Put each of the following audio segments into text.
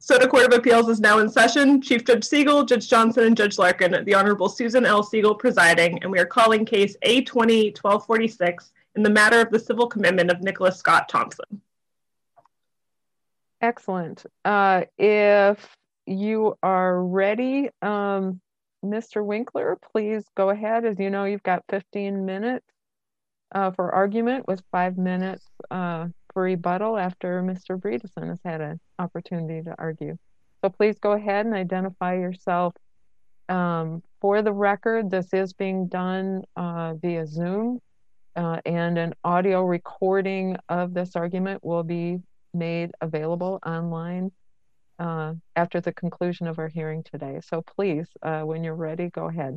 SOTA Court of Appeals is now in session. Chief Judge Siegel, Judge Johnson, and Judge Larkin, the Honorable Susan L. Siegel presiding, and we are calling case A20-1246 in the matter of the civil commitment of Nicholas Scott Thompson. Excellent. If you are ready, Mr. Winkler, please go ahead. As you know, you've got 15 minutes for argument with 5 minutes for rebuttal after Mr. Bredesen has had an opportunity to argue. So please go ahead and identify yourself. For the record, this is being done via Zoom, and an audio recording of this argument will be made available online after the conclusion of our hearing today. So please, when you're ready, go ahead.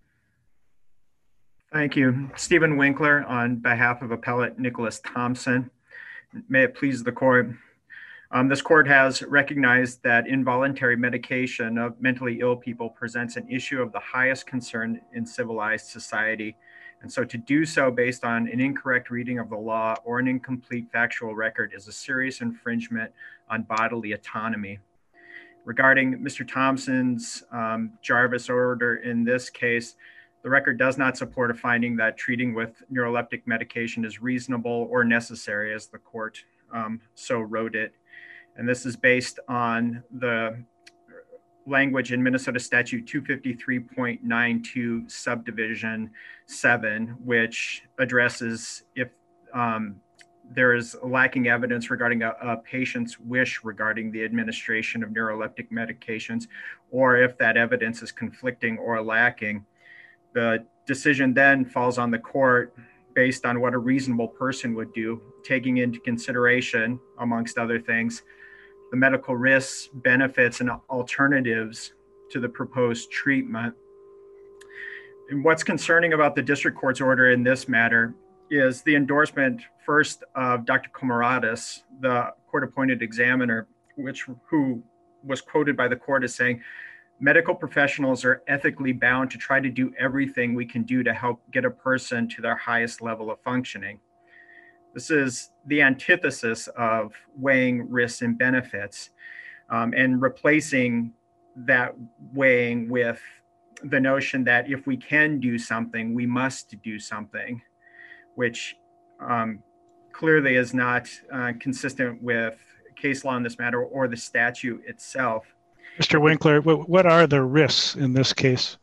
Thank you. Stephen Winkler on behalf of Appellate Nicholas Thompson. May it please the court. This court has recognized that involuntary medication of mentally ill people presents an issue of the highest concern in civilized society. And so to do so based on an incorrect reading of the law or an incomplete factual record is a serious infringement on bodily autonomy. Regarding Mr. Thompson's Jarvis order in this case, the record does not support a finding that treating with neuroleptic medication is reasonable or necessary, as the court so wrote it. And this is based on the language in Minnesota Statute 253.92 subdivision 7, which addresses if there is lacking evidence regarding a patient's wish regarding the administration of neuroleptic medications, or if that evidence is conflicting or lacking. The decision then falls on the court based on what a reasonable person would do, taking into consideration, amongst other things, the medical risks, benefits, and alternatives to the proposed treatment. And what's concerning about the district court's order in this matter is the endorsement first of Dr. Komaratis, the court-appointed examiner, who was quoted by the court as saying, medical professionals are ethically bound to try to do everything we can do to help get a person to their highest level of functioning. This is the antithesis of weighing risks and benefits, and replacing that weighing with the notion that if we can do something, we must do something, which clearly is not consistent with case law in this matter or the statute itself. Mr. Winkler, what are the risks in this case?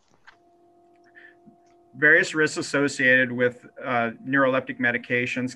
Various risks associated with neuroleptic medications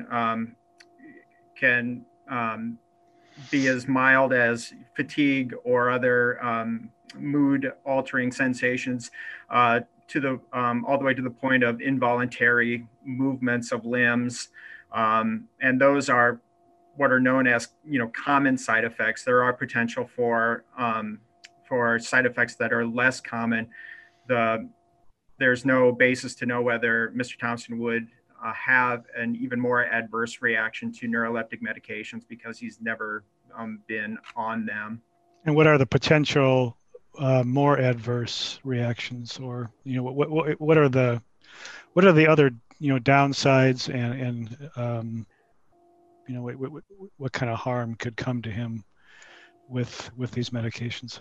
can be as mild as fatigue or other mood-altering sensations, to the all the way to the point of involuntary movements of limbs, and those are what are known as common side effects. There are potential for side effects that are less common. There's no basis to know whether Mr. Thompson would have an even more adverse reaction to neuroleptic medications because he's never been on them. And what are the potential more adverse reactions, or what are the other downsides, and what kind of harm could come to him with these medications?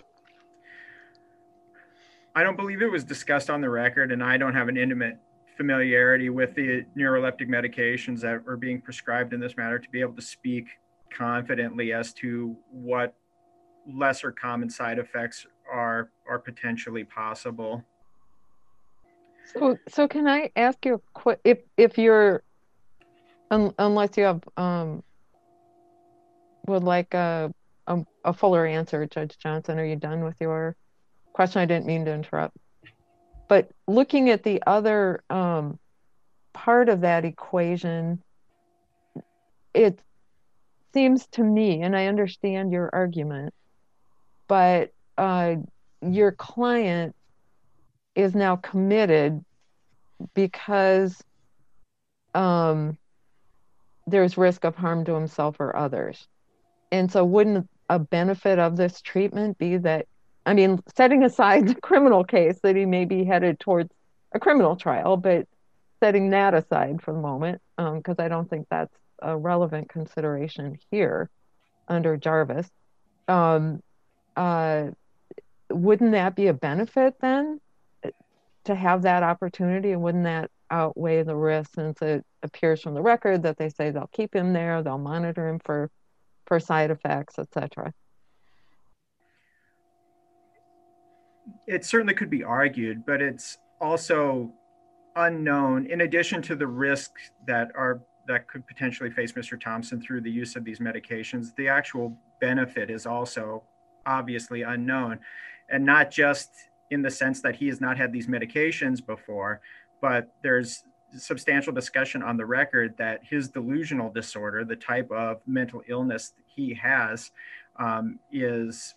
I don't believe it was discussed on the record, and I don't have an intimate familiarity with the neuroleptic medications that are being prescribed in this matter to be able to speak confidently as to what lesser common side effects are potentially possible. So can I ask you if you're, unless you have would like a fuller answer, Judge Johnson, are you done with your question? I didn't mean to interrupt. But looking at the other part of that equation, it seems to me, and I understand your argument, but your client is now committed because there's risk of harm to himself or others. And so wouldn't a benefit of this treatment be that, I mean, setting aside the criminal case that he may be headed towards a criminal trial, but setting that aside for the moment, because I don't think that's a relevant consideration here under Jarvis, wouldn't that be a benefit then to have that opportunity? And wouldn't that outweigh the risk, since it appears from the record that they say they'll keep him there, they'll monitor him for side effects, etc.? It certainly could be argued, but it's also unknown, in addition to the risks that could potentially face Mr. Thompson through the use of these medications, the actual benefit is also obviously unknown. And not just in the sense that he has not had these medications before, but there's substantial discussion on the record that his delusional disorder, the type of mental illness he has, is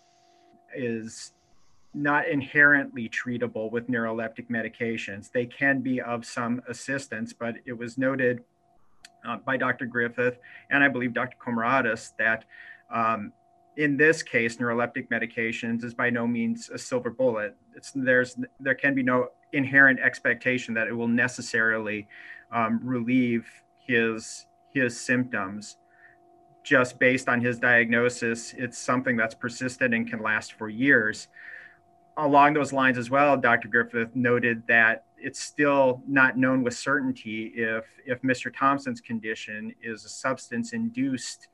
not inherently treatable with neuroleptic medications. They can be of some assistance, but it was noted by Dr. Griffith and I believe Dr. Komaratis that in this case, neuroleptic medications is by no means a silver bullet. There can be no inherent expectation that it will necessarily relieve his symptoms. Just based on his diagnosis, it's something that's persistent and can last for years. Along those lines as well, Dr. Griffith noted that it's still not known with certainty if Mr. Thompson's condition is a substance-induced,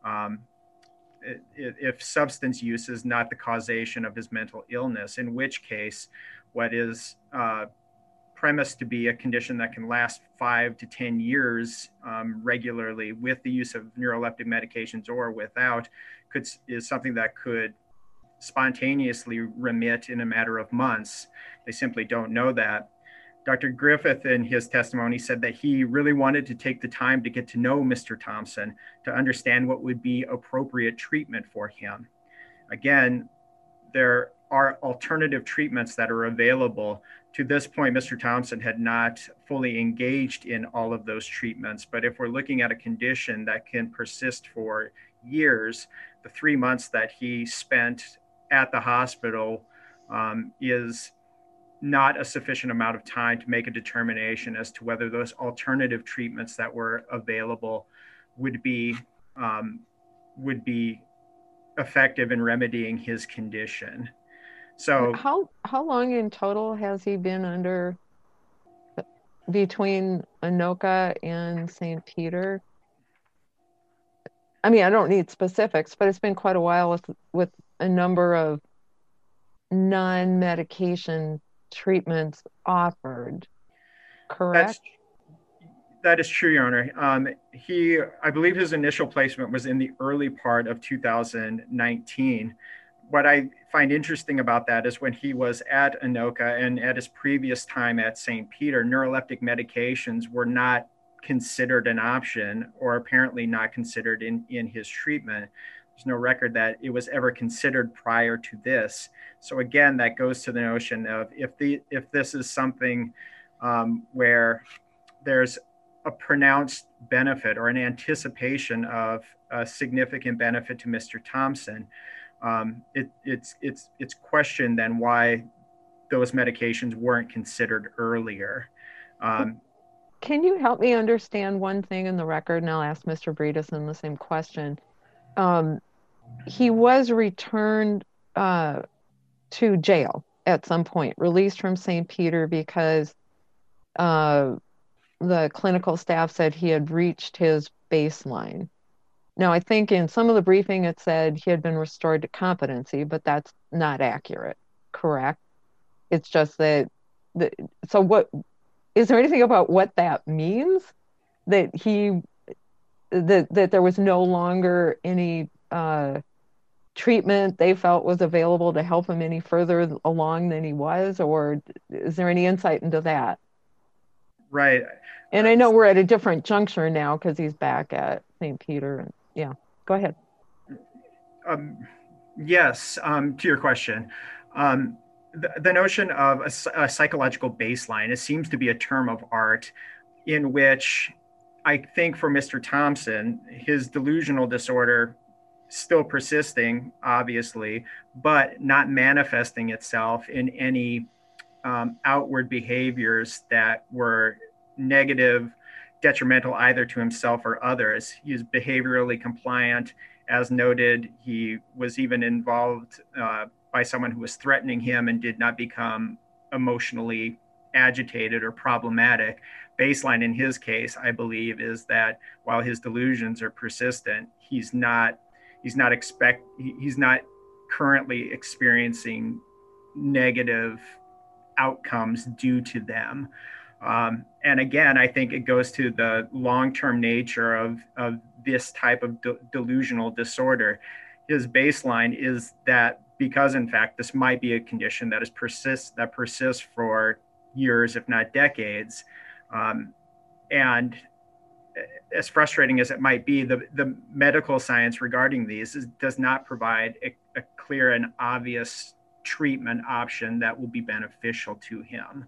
if substance use is not the causation of his mental illness, in which case what is premised to be a condition that can last 5 to 10 years regularly with the use of neuroleptic medications or without is something that could spontaneously remit in a matter of months. They simply don't know that. Dr. Griffith in his testimony said that he really wanted to take the time to get to know Mr. Thompson to understand what would be appropriate treatment for him. Again, there are alternative treatments that are available. To this point, Mr. Thompson had not fully engaged in all of those treatments, but if we're looking at a condition that can persist for years, the 3 months that he spent at the hospital is not a sufficient amount of time to make a determination as to whether those alternative treatments that were available would be effective in remedying his condition. So how long in total has he been under, between Anoka and St. Peter? I mean, I don't need specifics, but it's been quite a while with a number of non-medication treatments offered, correct? That is true, Your Honor. I believe his initial placement was in the early part of 2019. What I find interesting about that is when he was at Anoka and at his previous time at St. Peter, neuroleptic medications were not considered an option, or apparently not considered in his treatment. There's no record that it was ever considered prior to this. So again, that goes to the notion of if this is something where there's a pronounced benefit or an anticipation of a significant benefit to Mr. Thompson, it's questioned then why those medications weren't considered earlier. Can you help me understand one thing in the record? And I'll ask Mr. Bredesen the same question. He was returned to jail at some point, released from St. Peter because the clinical staff said he had reached his baseline. Now, I think in some of the briefing it said he had been restored to competency, but that's not accurate, correct? It's just that, so what, is there anything about what that means? That that there was no longer any treatment they felt was available to help him any further along than he was, or is there any insight into that? Right. And I know we're at a different juncture now because he's back at St. Peter. And yeah, go ahead. Yes, to your question. The notion of a psychological baseline, it seems to be a term of art in which I think for Mr. Thompson, his delusional disorder still persisting, obviously, but not manifesting itself in any outward behaviors that were negative, detrimental either to himself or others. He was behaviorally compliant As noted, he was even involved by someone who was threatening him and did not become emotionally agitated or problematic. Baseline in his case, I believe, is that while his delusions are persistent, he's not currently experiencing negative outcomes due to them. And again, I think it goes to the long-term nature of this type of delusional disorder. His baseline is that because, in fact, this might be a condition that persists for years, if not decades. And as frustrating as it might be, the medical science regarding these does not provide a clear and obvious treatment option that will be beneficial to him.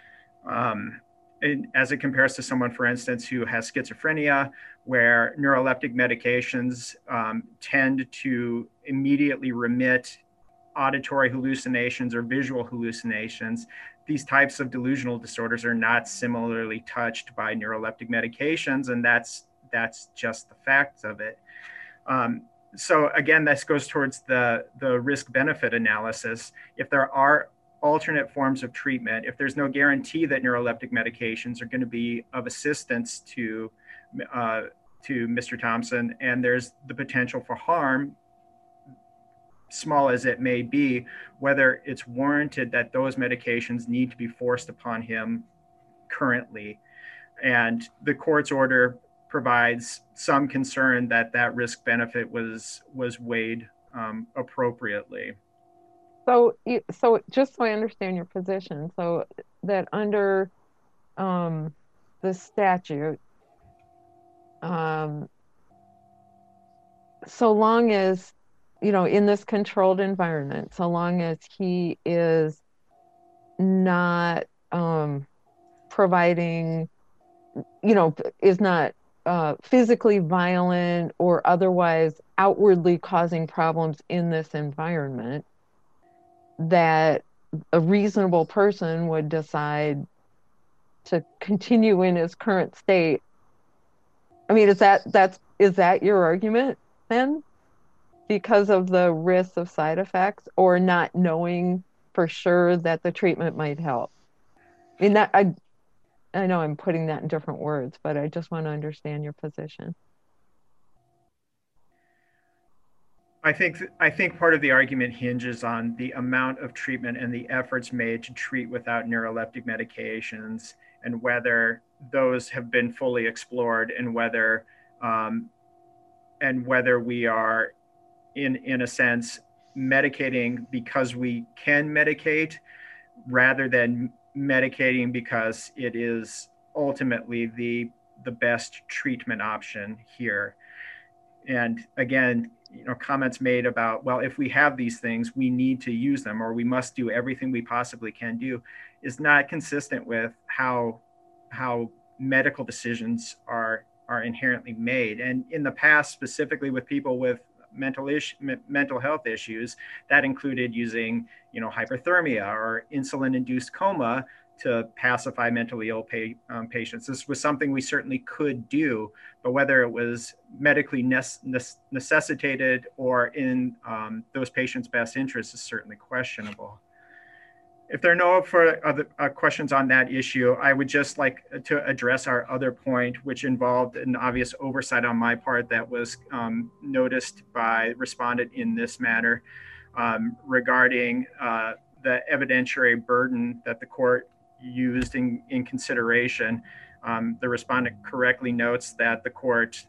As it compares to someone, for instance, who has schizophrenia, where neuroleptic medications tend to immediately remit auditory hallucinations or visual hallucinations, these types of delusional disorders are not similarly touched by neuroleptic medications, and that's just the facts of it. So again, this goes towards the risk-benefit analysis. If there are alternate forms of treatment, if there's no guarantee that neuroleptic medications are going to be of assistance to Mr. Thompson, and there's the potential for harm, small as it may be, whether it's warranted that those medications need to be forced upon him currently. And the court's order provides some concern that that risk benefit was weighed appropriately. So just so I understand your position, so that under the statute, so long as, in this controlled environment, so long as he is not providing, is not physically violent or otherwise outwardly causing problems in this environment, that a reasonable person would decide to continue in his current state. I mean, is that your argument then? Because of the risks of side effects or not knowing for sure that the treatment might help? I mean, that I know I'm putting that in different words, but I just want to understand your position. I think part of the argument hinges on the amount of treatment and the efforts made to treat without neuroleptic medications, and whether those have been fully explored, and whether we are in a sense medicating because we can medicate rather than medicating because it is ultimately the best treatment option here. And again, comments made about, well, if we have these things, we need to use them, or we must do everything we possibly can do, is not consistent with how medical decisions are inherently made. And in the past, specifically with people with mental health issues, that included using, hyperthermia or insulin-induced coma to pacify mentally ill patients. This was something we certainly could do, but whether it was medically necessitated or in those patients' best interests is certainly questionable. If there are no further questions on that issue, I would just like to address our other point, which involved an obvious oversight on my part that was noticed by respondent in this matter, regarding the evidentiary burden that the court used in consideration. The respondent correctly notes that the court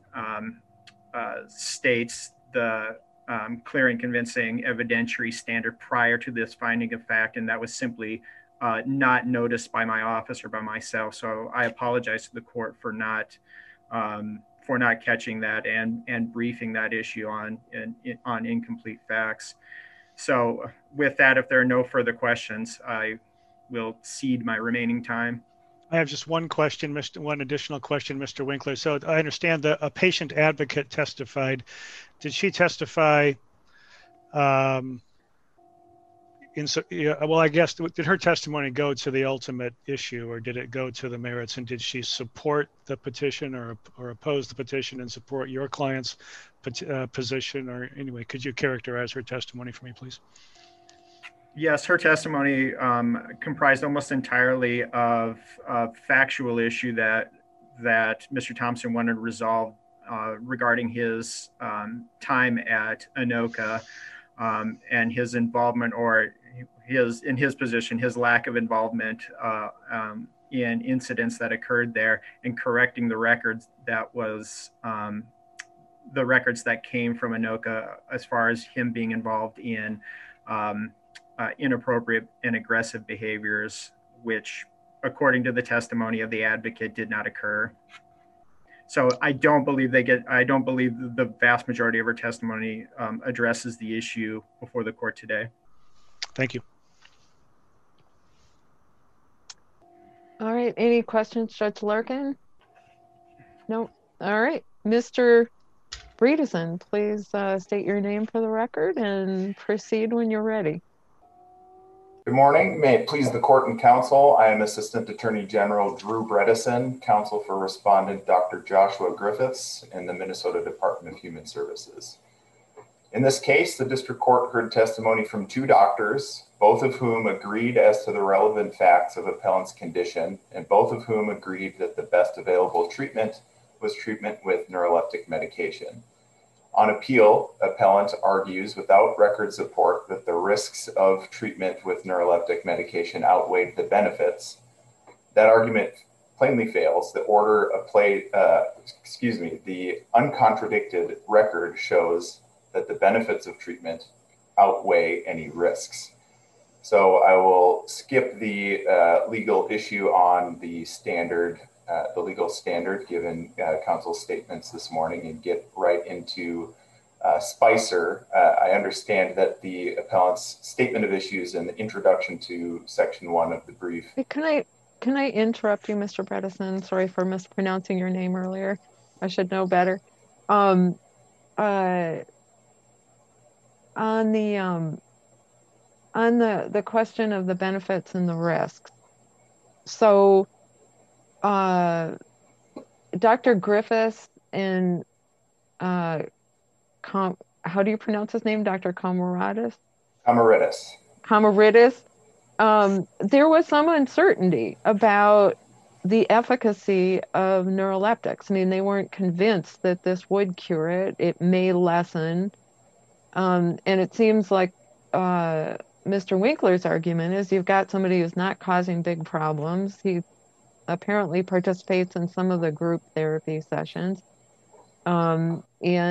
states the clear and convincing evidentiary standard prior to this finding of fact, and that was simply not noticed by my office or by myself. So I apologize to the court for not catching that and briefing that issue on incomplete facts. So with that, if there are no further questions, I will cede my remaining time. I have just one additional question, Mr. Winkler. So I understand that a patient advocate testified. Did she testify well, I guess, did her testimony go to the ultimate issue, or did it go to the merits? And did she support the petition or oppose the petition and support your client's position? Or anyway, could you characterize her testimony for me, please? Yes, her testimony comprised almost entirely of a factual issue that Mr. Thompson wanted to resolve regarding his time at Anoka and his involvement, or in his position, his lack of involvement in incidents that occurred there, and correcting the records that was the records that came from Anoka as far as him being involved in inappropriate and aggressive behaviors, which, according to the testimony of the advocate, did not occur. So I don't believe the vast majority of her testimony addresses the issue before the court today. Thank you. All right. Any questions, Judge Larkin? No. All right. Mr. Bredesen, please state your name for the record and proceed when you're ready. Good morning. May it please the court and counsel, I am Assistant Attorney General Drew Bredesen, counsel for respondent Dr. Joshua Griffiths in the Minnesota Department of Human Services. In this case, the district court heard testimony from two doctors, both of whom agreed as to the relevant facts of appellant's condition, and both of whom agreed that the best available treatment was treatment with neuroleptic medication. On appeal, appellant argues without record support that the risks of treatment with neuroleptic medication outweighed the benefits. That argument plainly fails. The uncontradicted record shows that the benefits of treatment outweigh any risks. So I will skip the legal issue on the standard, the legal standard given counsel's statements this morning, and get right into Spicer. I understand that the appellant's statement of issues and the introduction to section 1 of the brief. Can I interrupt you, Mr. Bredesen? Sorry for mispronouncing your name earlier. I should know better. On the question of the benefits and the risks. So Dr. Griffiths and how do you pronounce his name? Dr. Komaridis? Komaridis. There was some uncertainty about the efficacy of neuroleptics. I mean, they weren't convinced that this would cure it. It may lessen. And it seems like Mr. Winkler's argument is you've got somebody who's not causing big problems. He apparently participates in some of the group therapy sessions, and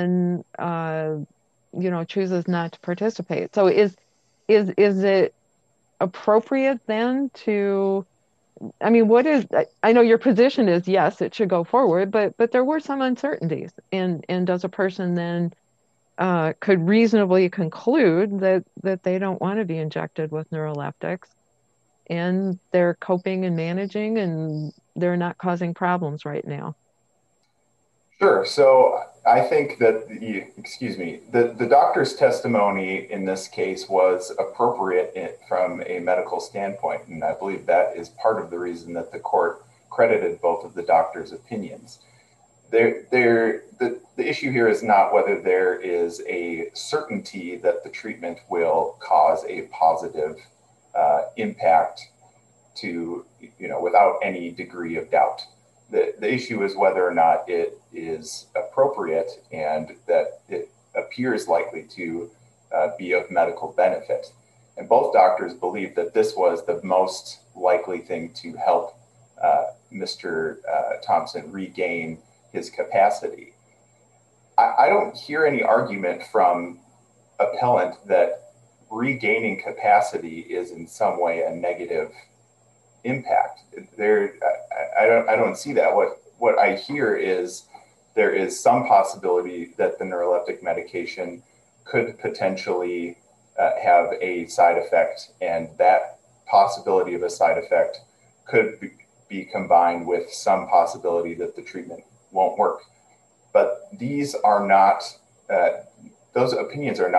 chooses not to participate. So is it appropriate then to? I mean, I know your position is yes, it should go forward, but there were some uncertainties, and does a person then could reasonably conclude that they don't want to be injected with neuroleptics, and they're coping and managing, and they're not causing problems right now? Sure. So I think that the doctor's testimony in this case was appropriate from a medical standpoint, and I believe that is part of the reason that the court credited both of the doctor's opinions. The issue here is not whether there is a certainty that the treatment will cause a positive impact to, without any degree of doubt. The issue is whether or not it is appropriate and that it appears likely to be of medical benefit. And both doctors believe that this was the most likely thing to help Mr. Thompson regain his capacity. I don't hear any argument from appellant that regaining capacity is in some way a negative impact. I don't see that. What I hear is there is some possibility that the neuroleptic medication could potentially have a side effect, and that possibility of a side effect could be combined with some possibility that the treatment won't work. But these are not, those opinions are not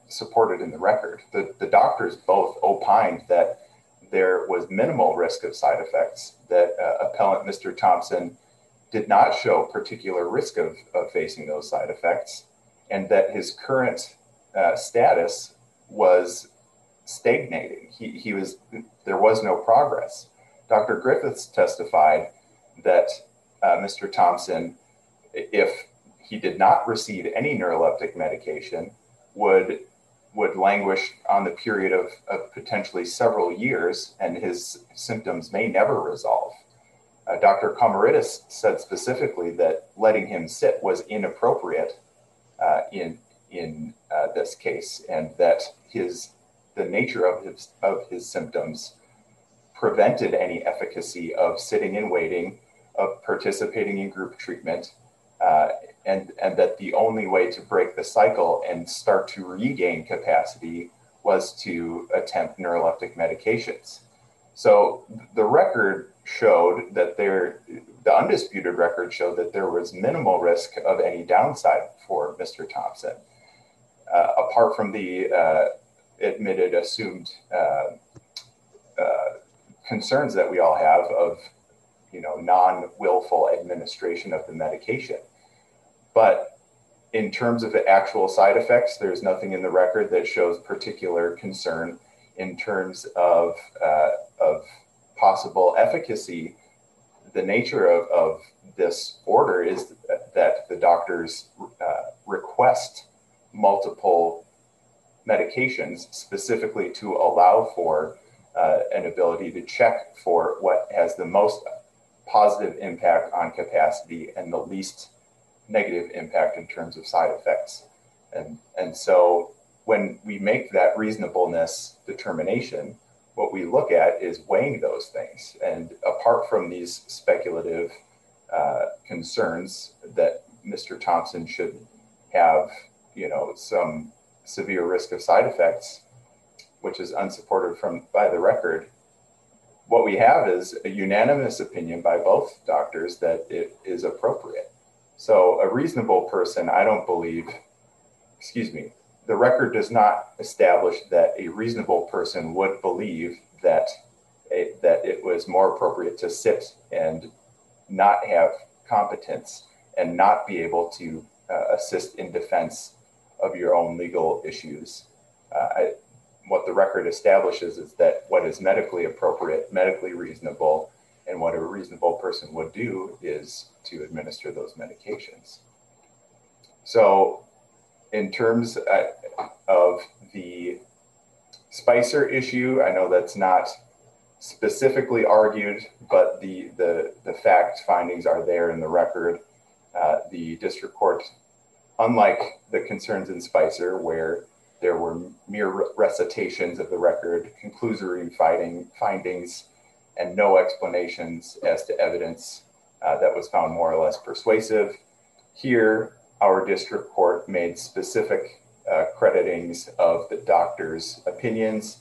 supported in the record. The doctors both opined that there was minimal risk of side effects, that appellant Mr. Thompson did not show particular risk of facing those side effects, and that his current status was stagnating. There was no progress. Dr. Griffiths testified that Mr. Thompson, if he did not receive any neuroleptic medication, would languish on the period of potentially several years, and his symptoms may never resolve. Dr. Komaridis said specifically that letting him sit was inappropriate in this case, and that the nature of his symptoms prevented any efficacy of sitting and waiting, of participating in group treatment, and that the only way to break the cycle and start to regain capacity was to attempt neuroleptic medications. So the record showed that the undisputed record showed that there was minimal risk of any downside for Mr. Thompson, apart from the admitted assumed concerns that we all have of non-willful administration of the medication. But in terms of the actual side effects, there's nothing in the record that shows particular concern in terms of possible efficacy. The nature of this order is that the doctors request multiple medications specifically to allow for an ability to check for what has the most positive impact on capacity and the least negative impact in terms of side effects. And so when we make that reasonableness determination, what we look at is weighing those things. And apart from these speculative concerns that Mr. Thompson should have, some severe risk of side effects, which is unsupported by the record, what we have is a unanimous opinion by both doctors that it is appropriate. So a reasonable person, the record does not establish that a reasonable person would believe that it was more appropriate to sit and not have competence and not be able to assist in defense of your own legal issues. What the record establishes is that what is medically appropriate, medically reasonable, and what a reasonable person would do is to administer those medications. So in terms of the Spicer issue, I know that's not specifically argued, but the fact findings are there in the record. The district court, unlike the concerns in Spicer, where there were mere recitations of the record, conclusory findings, and no explanations as to evidence that was found more or less persuasive. Here, our district court made specific creditings of the doctor's opinions,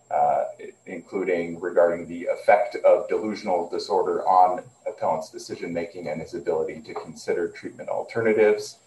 including regarding the effect of delusional disorder on appellant's decision-making and his ability to consider treatment alternatives,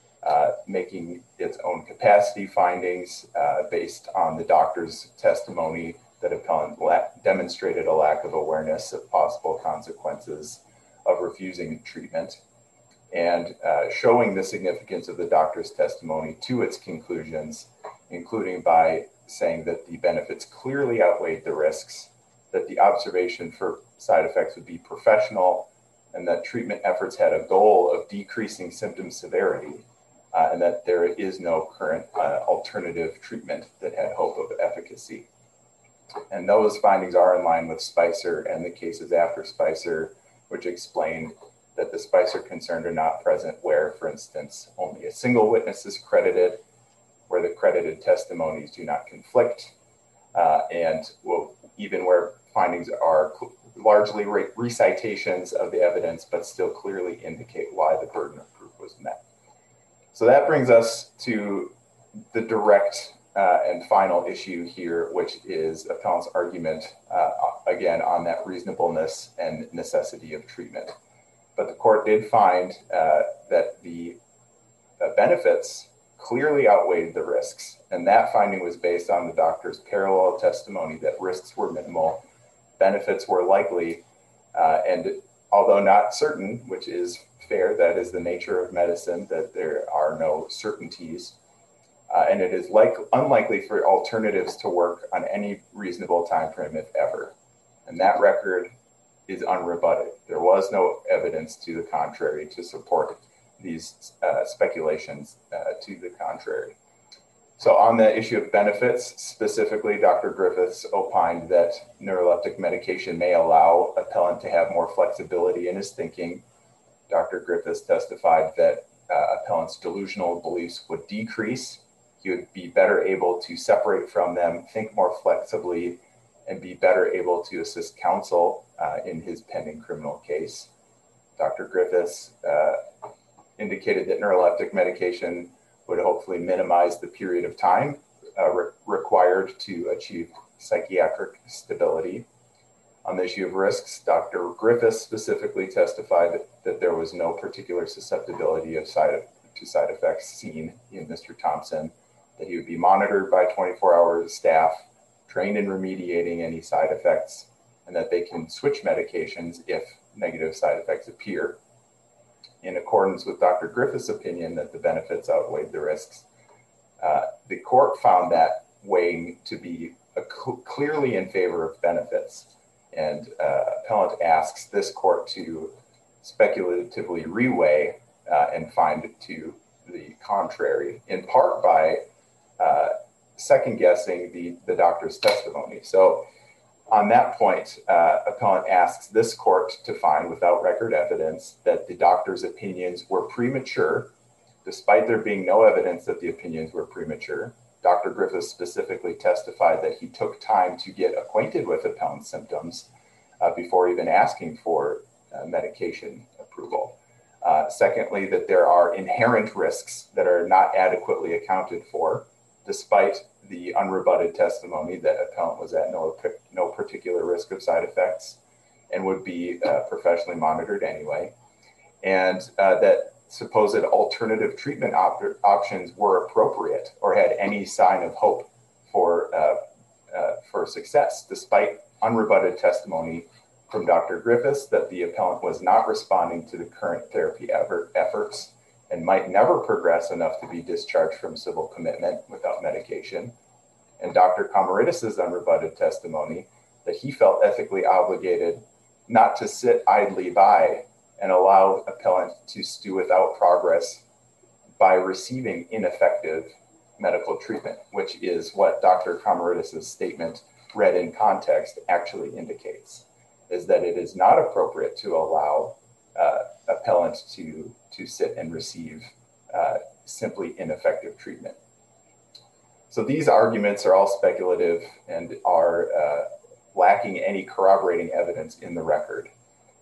making its own capacity findings based on the doctor's testimony that appellant demonstrated a lack of awareness of possible consequences of refusing treatment, and showing the significance of the doctor's testimony to its conclusions, including by saying that the benefits clearly outweighed the risks, that the observation for side effects would be professional, and that treatment efforts had a goal of decreasing symptom severity, and that there is no current alternative treatment that had hope of efficacy. And those findings are in line with Spicer and the cases after Spicer, which explained that the Spicer concerns are not present where, for instance, only a single witness is credited, where the credited testimonies do not conflict, and even where findings are largely recitations of the evidence, but still clearly indicate why the burden of proof was met. So that brings us to the direct and final issue here, which is appellant's argument, again, on that reasonableness and necessity of treatment. But the court did find that the benefits clearly outweighed the risks. And that finding was based on the doctor's parallel testimony that risks were minimal, benefits were likely, and although not certain, which is fair, that is the nature of medicine, that there are no certainties, and it is unlikely for alternatives to work on any reasonable time frame, if ever. And that record is unrebutted. There was no evidence to the contrary to support these speculations to the contrary. So on the issue of benefits, specifically, Dr. Griffiths opined that neuroleptic medication may allow appellant to have more flexibility in his thinking. Dr. Griffiths testified that appellant's delusional beliefs would decrease. He would be better able to separate from them, think more flexibly, and be better able to assist counsel in his pending criminal case. Dr. Griffiths indicated that neuroleptic medication would hopefully minimize the period of time required to achieve psychiatric stability. On the issue of risks, Dr. Griffiths specifically testified that there was no particular susceptibility to side effects seen in Mr. Thompson, that he would be monitored by 24-hour staff, trained in remediating any side effects, and that they can switch medications if negative side effects appear. In accordance with Dr. Griffiths' opinion that the benefits outweighed the risks, the court found that weighing to be clearly in favor of benefits. And appellant asks this court to speculatively reweigh and find to the contrary, in part by second-guessing the doctor's testimony. So on that point, appellant asks this court to find, without record evidence, that the doctor's opinions were premature, despite there being no evidence that the opinions were premature. Dr. Griffiths specifically testified that he took time to get acquainted with appellant's symptoms before even asking for medication approval. Secondly, that there are inherent risks that are not adequately accounted for, despite the unrebutted testimony that appellant was at no particular risk of side effects and would be professionally monitored anyway, and that supposed alternative treatment options were appropriate or had any sign of hope for success, despite unrebutted testimony from Dr. Griffiths that the appellant was not responding to the current therapy efforts and might never progress enough to be discharged from civil commitment without medication, and Dr. Komaridis' unrebutted testimony that he felt ethically obligated not to sit idly by and allow appellant to stew without progress by receiving ineffective medical treatment, which is what Dr. Komaridis' statement read in context actually indicates, is that it is not appropriate to allow appellant to sit and receive simply ineffective treatment. So these arguments are all speculative and are lacking any corroborating evidence in the record.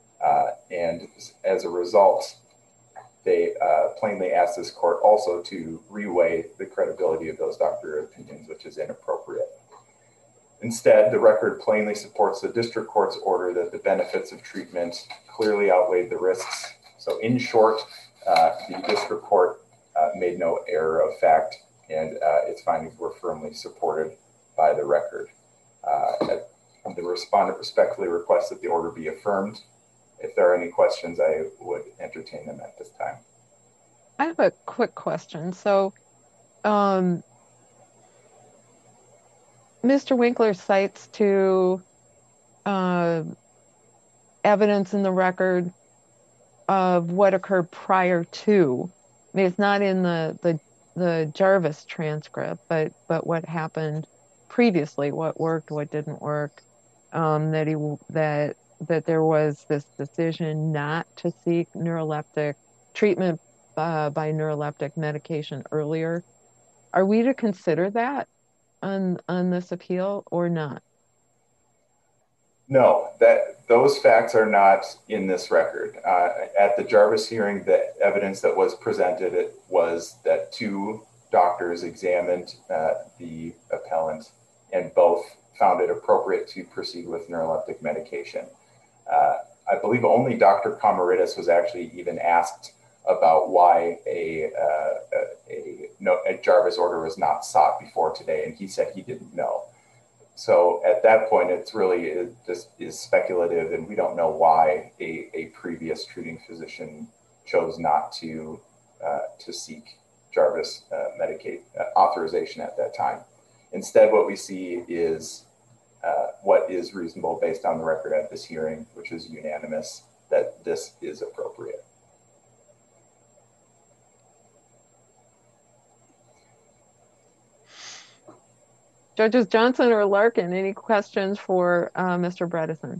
And as a result, they plainly ask this court also to reweigh the credibility of those doctor opinions, which is inappropriate. Instead, the record plainly supports the district court's order that the benefits of treatment clearly outweighed the risks. So in short, the district court made no error of fact, and its findings were firmly supported by the record. The respondent respectfully requests that the order be affirmed. If there are any questions, I would entertain them at this time. I have a quick question. So, Mr. Winkler cites to evidence in the record of what occurred prior to. I mean, it's not in the Jarvis transcript, but what happened previously, what worked, what didn't work. That there was this decision not to seek neuroleptic treatment by neuroleptic medication earlier. Are we to consider that on this appeal or not? No, those facts are not in this record. At the Jarvis hearing, the evidence that was presented was that two doctors examined the appellant and both found it appropriate to proceed with neuroleptic medication. I believe only Dr. Komaridis was actually even asked about why a a Jarvis order was not sought before today, and he said he didn't know. So at that point, it's really just is speculative, and we don't know why a previous treating physician chose not to seek Jarvis Medicaid authorization at that time. Instead, what we see is what is reasonable based on the record at this hearing, which is unanimous that this is appropriate. Judges Johnson or Larkin, any questions for Mr. Bredesen?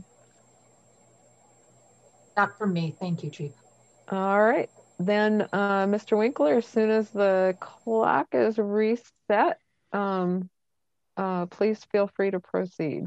Not for me. Thank you, Chief. All right. Then, Mr. Winkler, as soon as the clock is reset, please feel free to proceed.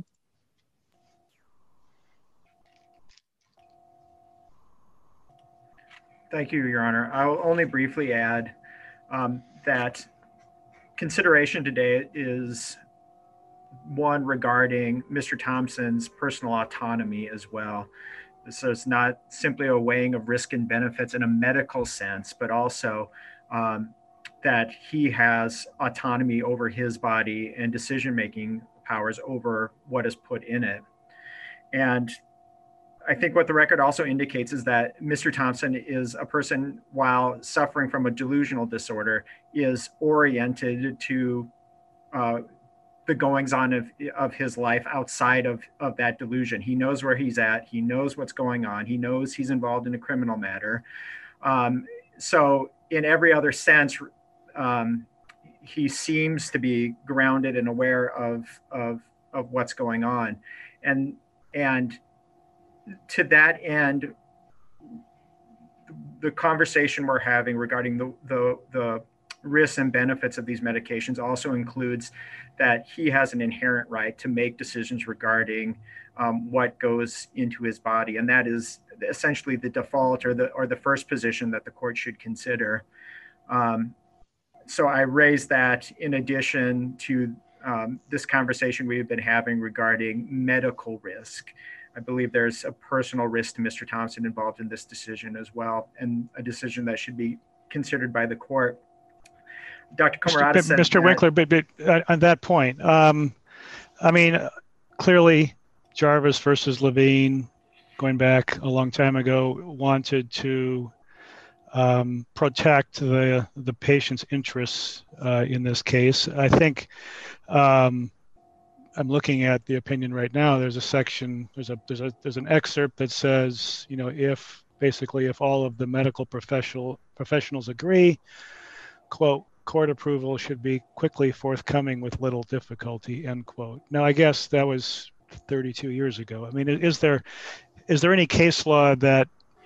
Thank you, Your Honor. I will only briefly add that consideration today is one regarding Mr. Thompson's personal autonomy as well. So it's not simply a weighing of risk and benefits in a medical sense, but also that he has autonomy over his body and decision-making powers over what is put in it. And I think what the record also indicates is that Mr. Thompson is a person, while suffering from a delusional disorder, is oriented to the goings-on of his life outside of that delusion. He knows where he's at. He knows what's going on. He knows he's involved in a criminal matter. So in every other sense, he seems to be grounded and aware of what's going on. And to that end, the conversation we're having regarding the risks and benefits of these medications also includes that he has an inherent right to make decisions regarding what goes into his body. And that is essentially the default or the first position that the court should consider. So I raise that in addition to this conversation we've been having regarding medical risk. I believe there's a personal risk to Mr. Thompson involved in this decision as well, and a decision that should be considered by the court. Dr. Comarada said Mr. Winkler, but on that point, I mean, clearly Jarvis versus Levine, going back a long time ago, wanted to protect the patient's interests in this case. I think I'm looking at the opinion right now. There's a section, there's an excerpt that says, you know, if all of the medical professionals agree, quote, court approval should be quickly forthcoming with little difficulty, end quote. Now, I guess that was 32 years ago. I mean, is there any case law that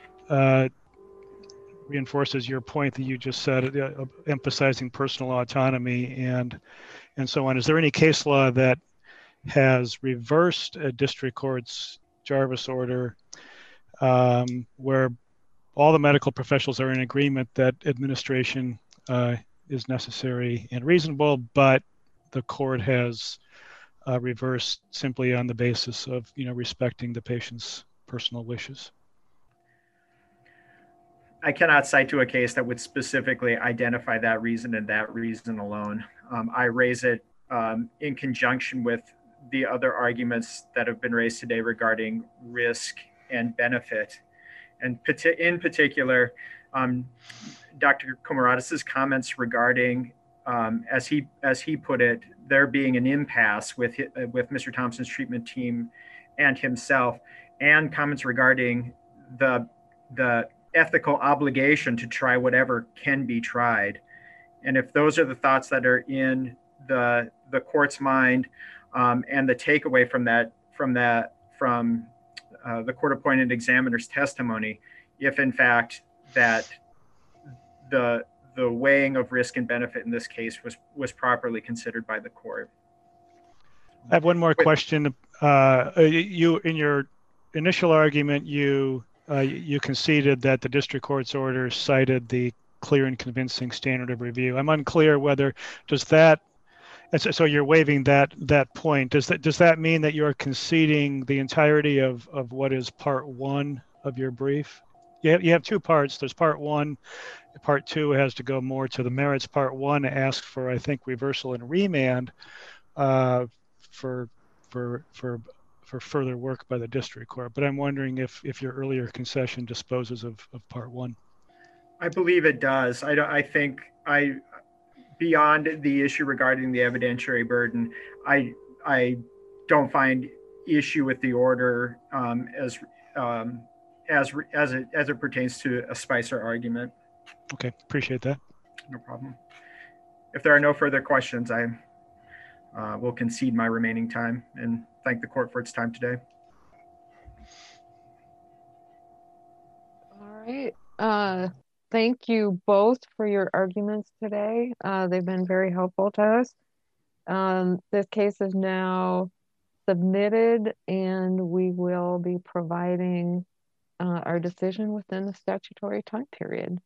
reinforces your point that you just said, emphasizing personal autonomy and so on? Is there any case law that has reversed a district court's Jarvis order where all the medical professionals are in agreement that administration is necessary and reasonable, but the court has reversed simply on the basis of, you know, respecting the patient's personal wishes? I cannot cite to a case that would specifically identify that reason and that reason alone. I raise it in conjunction with the other arguments that have been raised today regarding risk and benefit. And in particular, Dr. Comarada's comments regarding, as he put it, there being an impasse with Mr. Thompson's treatment team and himself, and comments regarding the ethical obligation to try whatever can be tried. And if those are the thoughts that are in the court's mind, and the takeaway from the court-appointed examiner's testimony, if in fact that the weighing of risk and benefit in this case was properly considered by the court. I have one more question. You, in your initial argument, you conceded that the district court's order cited the clear and convincing standard of review. I'm unclear whether so you're waiving that point. Does that mean that you're conceding the entirety of what is part one of your brief, you have two parts. There's part one. Part two has to go more to the merits. Part one asks for, I think, reversal and remand for further work by the district court. But I'm wondering if your earlier concession disposes of part one. I believe it does. I think beyond the issue regarding the evidentiary burden, I don't find issue with the order as it pertains to a Spicer argument. Okay, appreciate that. No problem. If there are no further questions, I will concede my remaining time and thank the court for its time today. All right. Thank you both for your arguments today. They've been very helpful to us. This case is now submitted and we will be providing our decision within the statutory time period.